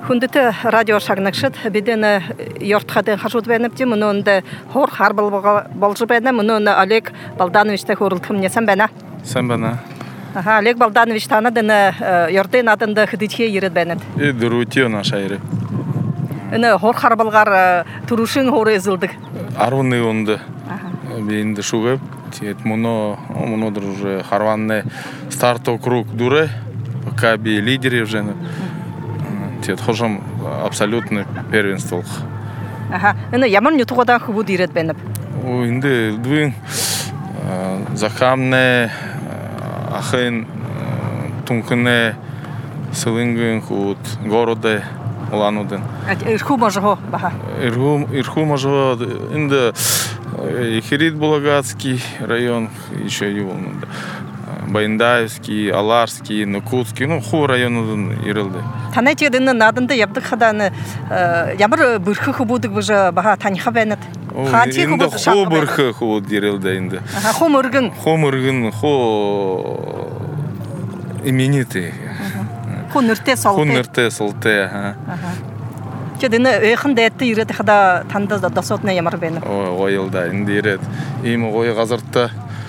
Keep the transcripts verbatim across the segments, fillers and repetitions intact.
Хүндіті радио шагнақшыд, бедені йортқадың қажуд бәніпті, мұныңды хор харбыл болжы бәні, мұныңды Олег Балдановичті көрілтім несен бәні? Сен бәні. Олег Балданович танадыны йордын адынды хыдытхе ерет бәнід? И дұрутио наша ері. Үні хор харбылғар тұрушың хоры езілдік? Арвыны онды. Бейінді шуғып, мұны мұнодыр уже харванны старто круг дұры, пока бей лидері вжені. Тет хожам абсолютно первенстволық. Ага. Үні яман нютуғадан хубуд ерет бәніп? Инде двин захамне, ахын, тункыне, сылынгын худ, городе, уланудын. Ирху можығы баға? Ирху можығы, инде Хирит Булагатский район, еще его, Байындаевский, Аларский, Нукутский, ну, ху районудын ирылды. Танай тегдіні надынды ябдық қаданы, ямыр бұрқы хубудық бұжы баға таниха бәнет? Инде ху бұрқы хубуд ирылды инде. Ху мұргын? Ху мұргын, ху именитый. Ху нұрте салты? Ху нұрте салты, ага. Тегдіні өйқын дәтті иреті қада танды дасотына ямыр бәніп? Ойылда, инде ирет. Имі ой ғазыртты.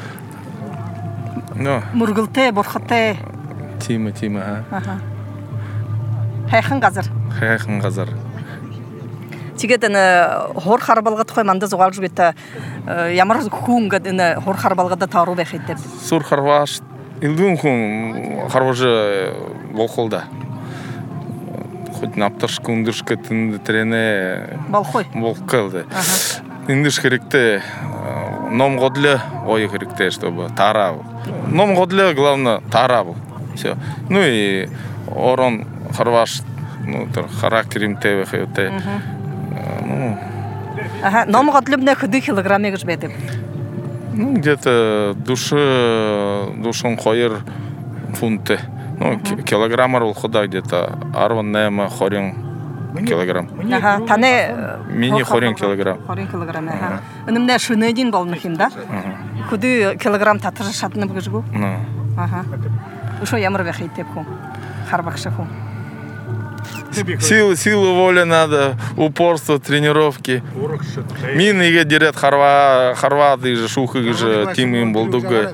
Мұргылты, бұрқыты? Тима, тима, ха. Хайқын ғазыр? Хайқын ғазыр. Тегедіні хор харбалға тұқай манды зұғал жүбетті, ямыр күнгі діні хор харбалғада тару бәхеттіп? Сур харваш, илдің күн харважы болқылда. Хоть напташ күндіршкі тінді трене болқылды. Индіш керекті, ном ғодлы ой керекті, чтобы тара был. Ном ғодлы, главное, тара был. Все. Ну и орон харваш, ну, характерим тебе хэйоте. Ну... Ага, ном ғодлы біне хүді килограмме гыш бәдіп? Ну, где-то души, душон хойыр фунты. Ну, килограммар ол худа где-то арван нема хорин килограмм. Ага, тане... Мини хорин килограмм. Хорин килограмм, ага. Үнімне шыны дейін болны химда? Күді килограмм татыры шатыны бұғыш бұл? Ага. Ушо ямыр бәхейт деп ху? Харбақшы ху? Сила, сила воли надо, упорство, тренировки. Мин иге дирет харва, харваты же, шухы же, тим им болдуга.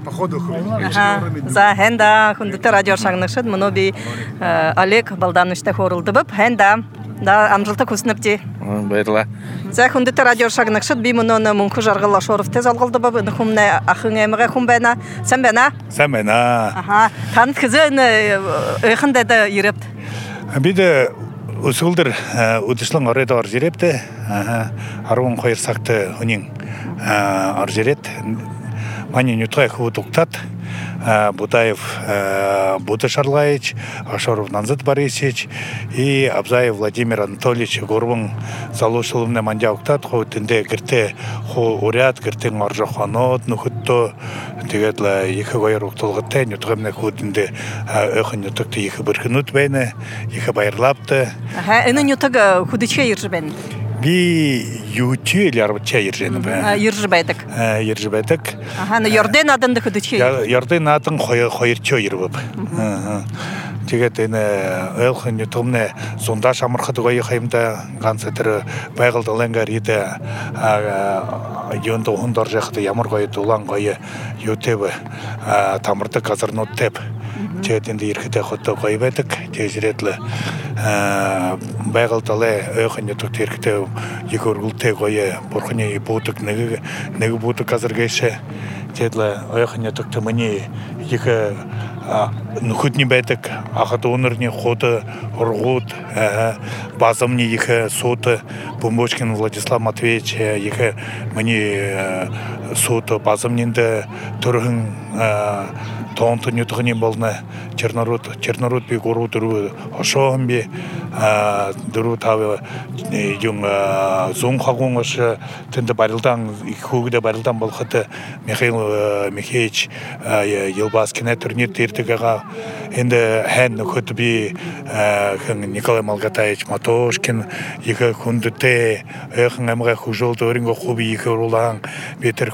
За хенда, хүндіті радио шағынықшыд, мұны бей Олег Балдановичті хорылды бұп, хенда, да, амжылты күсніпті. Байырла. За хүндіті радио шағынықшыд, бей мұны мұңқы жарғылла шорып тез алғылды бұп, үні ақың әміғе құм бәна, сән бәна? Сән бәна. Танып кізі өйқіндеді ерепті? Биде усулдыр удышлың орайда аржерепті, аруын қойыр сақты үнің аржерет. Мани нютғай құвы тұқтат, Будаев Буды Шарлаевич, Ашоров Нанзыт Борисович и Абзаев Владимир Анатольевич Горбың залушылымны мандя уқтат, қой түнде кірте қой уряд, кіртен аржақанот, нүхітті, тегедлі екі қойыр ұқтылғытты, нютғымны қой түнде өқін нютықты екі біркін өтбәйні, екі байырлапты. Әні нютығы құдыча ержі бәні? Би ютü или арбатча ержені бә? Ержі бәйдік? Ержі бәйдік. Ярден адынды құдыча ержі? Ярден атын қойырчо ержі. Тегет әні өйқын нютығымны сонда шамырқыды қойы қайымда ғансетірі байғылдылыңғар еді йонды оғындар жақыды ямыр қойы тұлан қойы ютебі тамырды қазырын өттеп. Тегет енді еркіде құтты қойы бәдік. Тегеретлі байғылдылы өйқын нютықты еркіде екі өргілте қойы бұрқыне бұтық негі бұтық қазыргайшы. Теглі өйқын нютықты мұне екі нүхітні бәдік, ақыты онырне ходы, ұрғуд, базымне екі соты, Бумбочкин Владислав Матвеевич, екі мұне соты базымненді түрігін тоғынты нютығынен болны Чернород, Чернород бек ұру дұру ошоғын бе, дұру тавы ең зоң қағуң ұшы түнді барылдан, көгі барылдан болғыды Михаил Михеевич Елбаскина турнир тертіғаға енді хэн көті бе Николай Малгатаевич Матошкин екі күндіте өйқын әміға құжылды өрінгі құбы екі ұрулаң бетір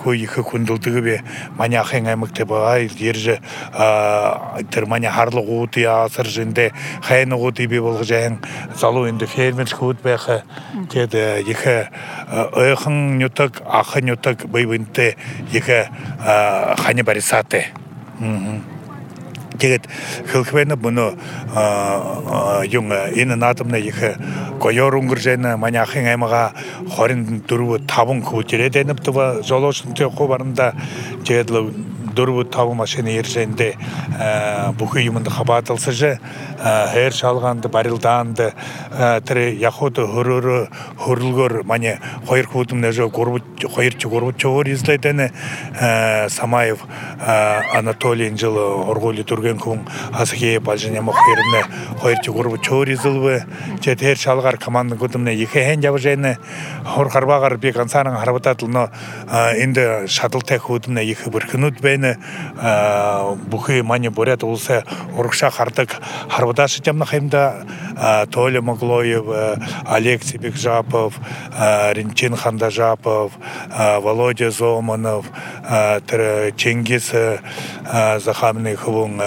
ху ихы күнділдігі бе маня хэн аймыкты бай ержі тір маня харлы ғуты асыр жінде хайны ғуты бе болғы жәйін залу енді фермерш ғут бәқі деді ихы ойқын нютық ақы нютық бейбінті ихы ханы барисаты Тегет хылхвена буну юнга ина натымна ихе койор унгуржена маняхин аймага хорин дуру табун кутереденіп туба жолошын тeko барында жедлы дуру табу машина ерженде бухы юмынды хабатылсы же хер шалганды барилданды тире яхоты хуруру хурлгор мане хойр кутумне жо горбут хойрчу горбут чогор изледени Самаев Анатолий жылы орголи турген кун асхе бажыне мохирне хойрчу горбут чогор изылбы же хер шалгар командын кутумне ихе хен жабыжене хор харбагар бек ансанын харбататылно инде шатыл тек кутумне ихе биркинут бени бухы мане борят улса оркша хартык Харваташи темна хаймда Толя Моглоев, Олег Сибекжапов, Ринчин Хандажапов, Володя Зоманов, Чингис Захамный Хвун,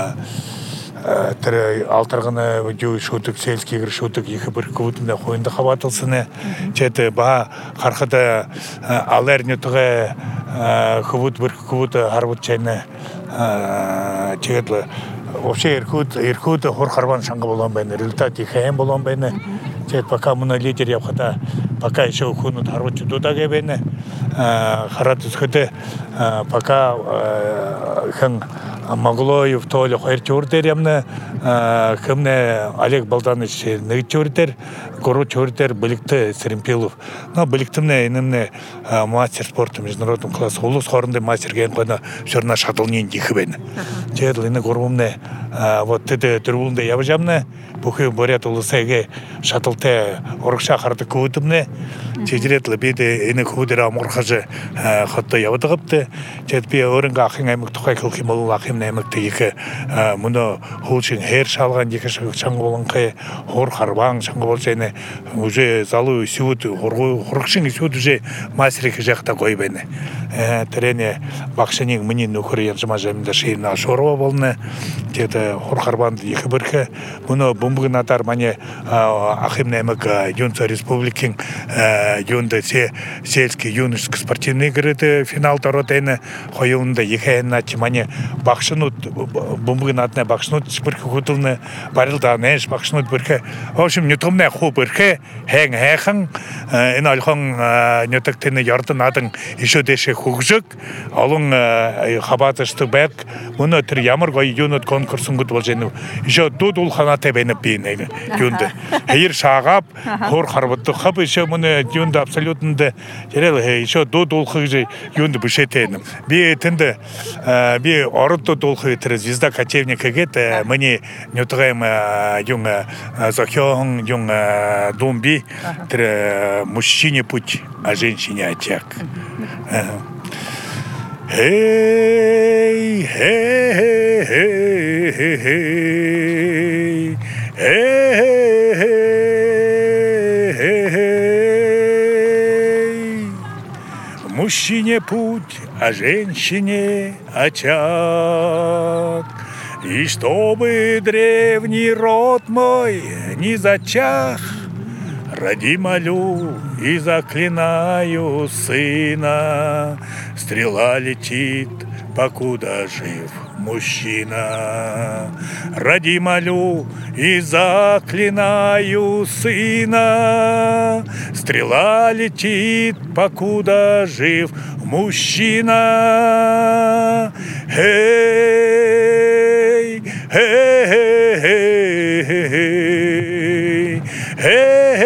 алтырғыны жүй шутық, сельский ғыр шутық егі бір күвітімді қойынды қабатылсыны. Четі ба қарқыда алар нетіғі күвіт бір күвіті харбыт чайны чегетлі. Вообще Иркут, Иркут, Хорхарван шанга болон бейне, результат ихаем болон бейне. Чет пока муна лидер явхата, пока еще хунут харват чудудаге бейне. Харат исхыты, пока хэн Моглоев, Толя, Хойр чуртер ямны, хэмне Олег Балданович ныг чуртер, Гору чуртер, Биликты Серемпилов. Но Биликтымне, инымне мастер спорта международным класс, улус хорынды мастер ген қойна, шырна шатылнен дихы бейне. Чет лыны горбумне, вот это турбулында ябыжамны, бухы борят улысайге шатылте орықша қарды көтімне, чежіретлі бейді ені көдері амурқажы қатты ябыдығыпты. Чет бей өрінгі ақын аймық тұқай кілкім олыл ақым нәмікті екі мұны хулшын хер шалған екі шаңғы болыңқы хор қарбаң шаңғы бол жайны уже залу сүйіт, хорықшын сүйіт уже мастерекі жақта қой бәйні. Тірене бақшының мұнын нөкірі янжыма жайымда шейін ашорова болны. Четі хор қарбанды екі біркі. Мұны бомбығын атар мане ақым нәмік Юнца Республикин Юнда сельский юношеский спортивный игры финал таротайны қойылында екі әйін атчы мане бақшынут бомбығын атына бақшынут біркі күтілні барылда нәш бақшынут біркі. В общем, нютымны қу біркі әң әқың ін алған нютықтыны ярдын адың еще деші хуғжық алың қабатышты бәк мұны түр ямыр ғой юнут конкурсын күт бол жені еще дуд ұлханаты бәйініп бейін юнды әйір шағап хор қарбытты қып еще мұны юнды абсолютнды жерел еще дуд ұлқы жей юнды бүшетейнім бей тінді бей орытты ұлқы түрі звезда кочевника кет мұны нютығайым юн захён юн думби түрі мужчине путь а женщине очаг. Hey, hey, hey, hey, hey, hey, hey, hey. Мужчине путь, а женщине очаг. И чтобы древний род мой не зачах, ради молю и заклинаю сына, стрела летит, покуда жив мужчина. Ради молю и заклинаю сына, стрела летит, покуда жив мужчина. Эй, эй, эй, эй, эй,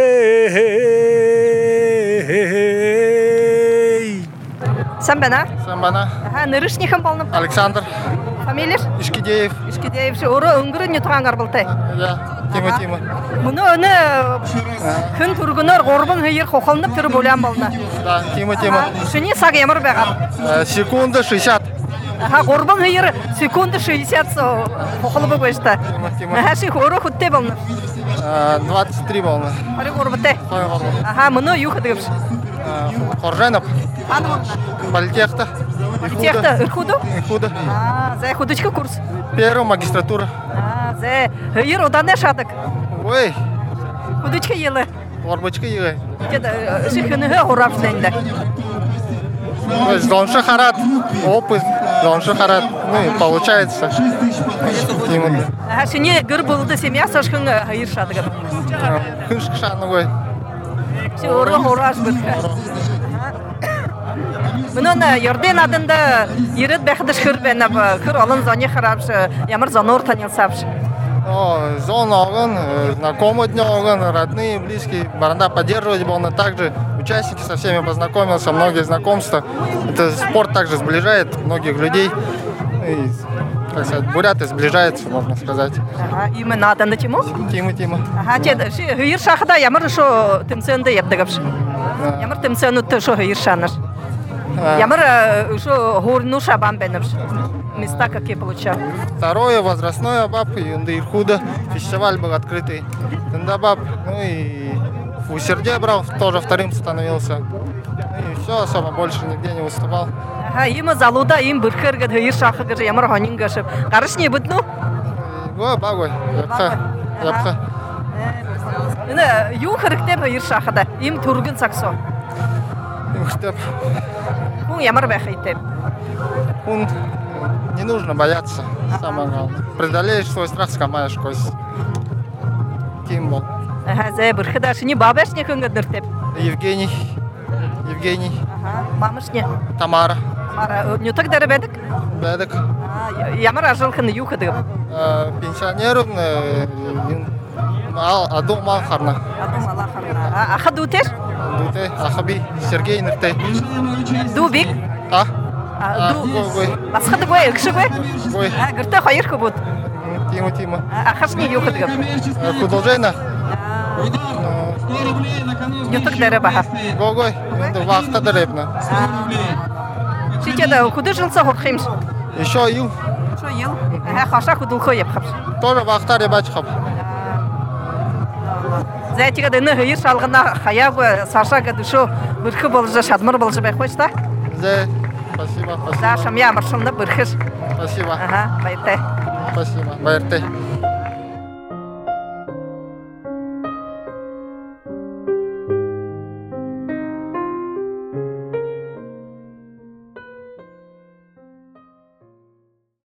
эй. Самбана? Самбана. Ага, нырышнихан болны? Александр. Фамилия? Ишкидеев. Ишкидеев. Оры өңгірі не тұрған қарбылтай? Да, Тима Тима. Мұны өні күн тұрғынар ғорбын ғайыр қоқылынып түрі бөлен болны? Да, Тима Тима. Шыне сақ емір бәғам? Секунда шестьдесят. Ага, ғорбын ғайыр секунда шестьдесят қоқылыбы көшті. Тима Тима. Ага, ши ғоры құтте болны? двадцать три волны. Ары ғорбытай? Ой, волны. Ага, мұны юқы дығыпшы? Хоржанов. Анна. Политехта. Техта, Ирхуду? Ихуда. А, за худочка курс. Первая магистратура. А, за Ир одан шатык. Ой, Худочка елы. орбочка егай. Деда, шихыны урапсленде. Зоншы харат, опыт, зоншы харат. Ну и получается. Именно. А шыне гыр болды семья сашкын Ир шатык. Кышкы шаны ғой. Все уры ураш біткі. Бұнын ерден адында ерет бәқді шүрбен, күр алын зоне харапшы, ямыр зоны ортанел сапшы. О, зон огон, знакомые дни огон, родные, близкие. Баранда поддерживать было также. Участники со всеми познакомился, многие знакомства. Это спорт также сближает многих людей. И, так сказать, буряты сближаются, можно сказать. Именно адында тему? Тима, Тима. Ага, чед, Ир шахда ямыр шо тымсенді ебдігіпші. Ямыр тымсену ты шо Ир шаныр. Ямыр шо горну шабан беніпші. Места какие получал. Второе, возрастное баб, и Ирхуда. Фестиваль был открытый. Тогда баб, ну и в Усерде брал, тоже вторым становился. И все, особо больше нигде не выступал. Ага, им залуда, им бұркыр гад Ир шахы гад ямыр ханин гашып. Қарыш не бұд, ну? Го, багой, япха, япха. Ю хырықтеп Ир шахыда, им тургын саксо. Үхтеп. Кун ямыр бәхейтеп. Кун не нужно бояться, самое главное. Преодолеешь свой страх, скамаешь кость. Кимбол. Ага, за бұркыда шыне бабаш не күн гадыртеп. Евгений. Евгений. Ага, мамыш не. Тамара. Мара, не так дәрі бәдік? Бедек. Ямыр ажылқыны ю хыдығып. Пенсионер, аду мал харна. Аха дутер? Дуте, Ахаби, Сергей Ныртай. Дубик? А? Ду... Гой, Басқады гой, үкші гой? гой. Гүрті қайыр көбіт. Тима, Тима. Ахаш не ю хыдығып. Художейна. Ютық дәрі баха. Гой, енді вақта дәребна. Шетеді құды жылса қорқимш. Еще ил. Шо ел? Хаша құдыл қойып қапш. Тоже вақта ребач хап. Зәйтігі дені ғйыр шалғына қая ғой, сарша ғады шо бұрқы болжы, шадмыр болжы бәй қойшта? Зе, спасибо, Да, спасибо. шам я мұршылны бұрқыш. Спасибо. Ага, байты. Спасибо. Байрте.